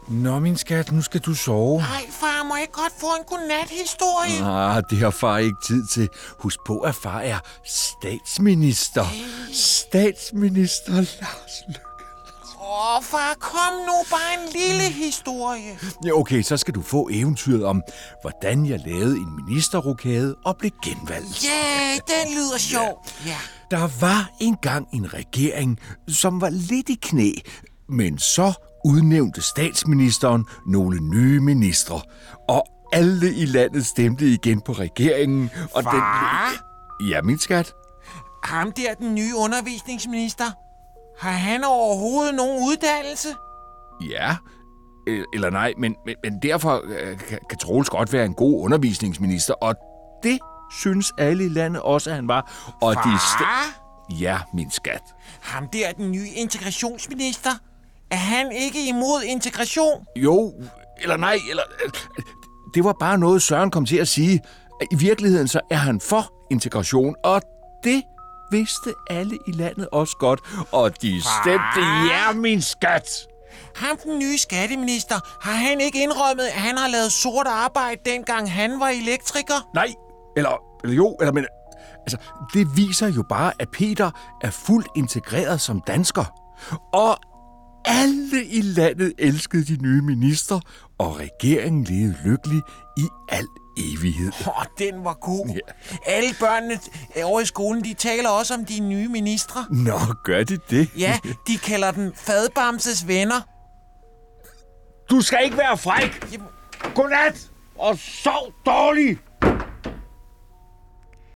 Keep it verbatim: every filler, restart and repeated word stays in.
Nå, min skat, nu skal du sove. Nej, far, må jeg godt få en godnat-historie? Ah, det har far ikke tid til. Husk på, at far er statsminister. Hey. Statsminister Lars Løkke. Åh, far, kom nu, bare en lille historie. Ja, okay, så skal du få eventyret om, hvordan jeg lavede en ministerrokade og blev genvalgt. Ja, yeah, den lyder sjov. Ja. Yeah. Der var engang en regering, som var lidt i knæ, men så udnævnte statsministeren nogle nye ministre, og alle i landet stemte igen på regeringen. Og Far? Den... Ja, min skat. Ham der, den nye undervisningsminister, har han overhovedet nogen uddannelse? Ja, eller nej, men, men, men derfor kan, kan Troels godt være en god undervisningsminister, og det synes alle i landet også, at han var. Og Far? De st- ja, min skat. Ham der, den nye integrationsminister, er han ikke imod integration? Jo, eller nej, eller... Det var bare noget, Søren kom til at sige. I virkeligheden så er han for integration, og det vidste alle i landet også godt. Og de stemte ja, min skat. Ham, den nye skatteminister, har han ikke indrømmet, at han har lavet sort arbejde, dengang han var elektriker? Nej, eller, eller jo, eller men... Altså, det viser jo bare, at Peter er fuldt integreret som dansker. Og alle i landet elskede de nye minister, og regeringen levede lykkelig i al evighed. Åh, oh, den var god. Ja. Alle børnene over i skolen, de taler også om de nye ministre. Nå, gør de det? Ja, de kalder den Fadbamses venner. Du skal ikke være fræk! Godnat, og sov dårligt!